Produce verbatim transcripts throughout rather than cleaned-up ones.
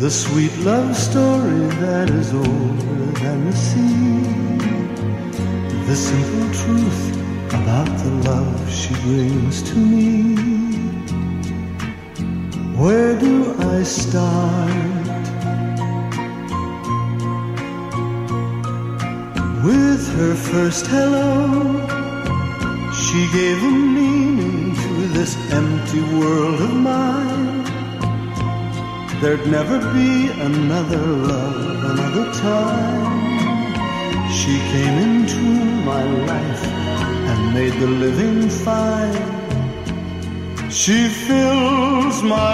the sweet love story that is older than the sea, the simple truth about the love she brings to me. Where do I start? With her first hello, she gave a meaning to this empty world of mine. There'd never be another love, another time. She came into my life and made the living fine. She fills my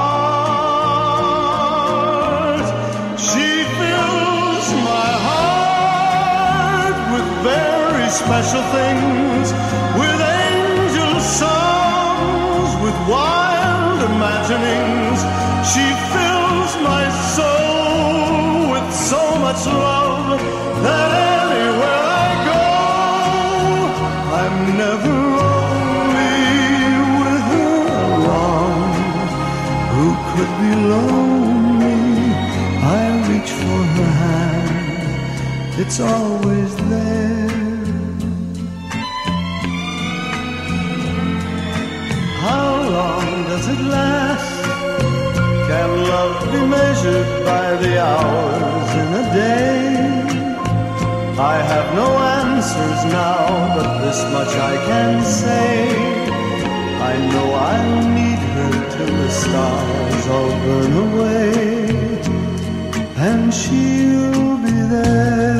heart. She fills my heart with very special things, with angel songs, with wild imaginings. She fills my soul with so much love that anywhere I go, I'm never lonely with her along. Who could be lonely? I reach for her hand, it's always there. How long does it last? Can love be measured by the hours in a day? I have no answers now, but this much I can say. I know I'll need her till the stars all burn away, and she'll be there.